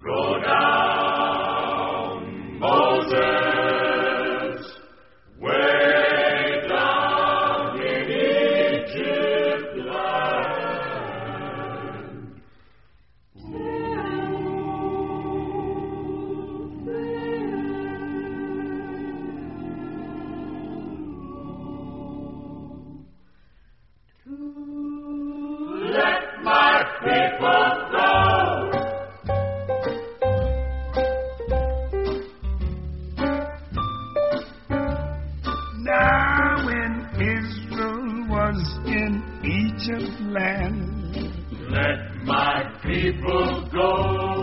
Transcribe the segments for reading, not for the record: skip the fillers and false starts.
Go down, Moses, way down in Egypt land. Let my people go. Now when Israel was in Egypt land, Let my people go.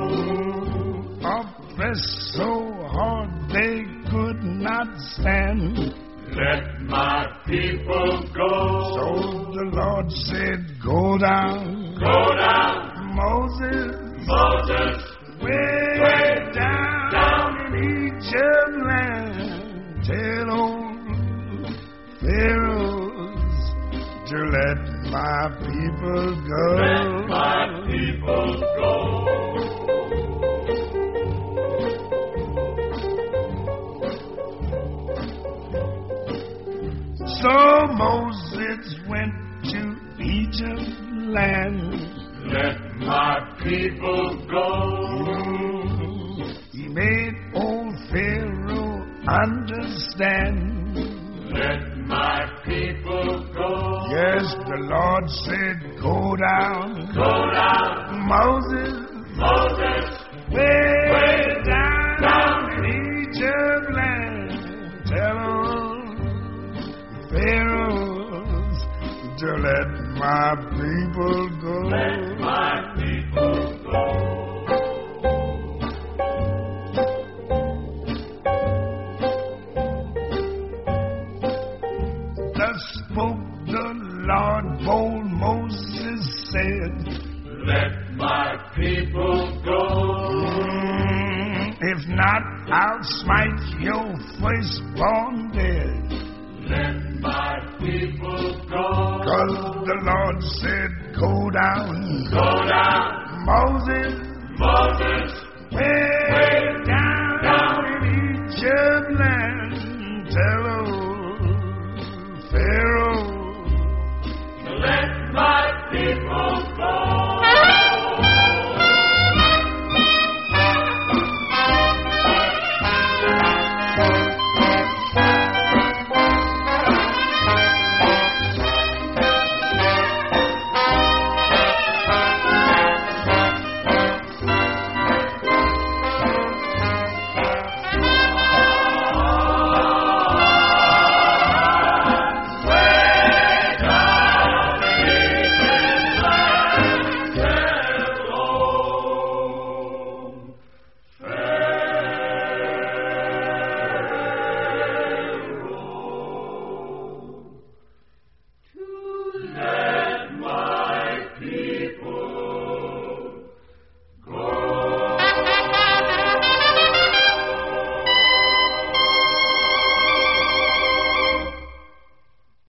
oppressed so hard they could not stand. Let my people go. So the Lord said, go down, Go down, Moses, Moses, way down in Egypt land. Tell old Pharaohs to let my people go. let my people go. So Moses went to Egypt land. Let my people go. He made old Pharaoh understand. Let my people go. Yes, the Lord said, go down, Go down, Moses, Moses, way down in Egypt land. Tell old Pharaohs to let my people go. let my people go. Thus spoke the Lord, bold Moses said, Let my people go. if not, I'll smite your firstborn dead. Let my people go. 'Cause the Lord said, go down, Go down, Moses,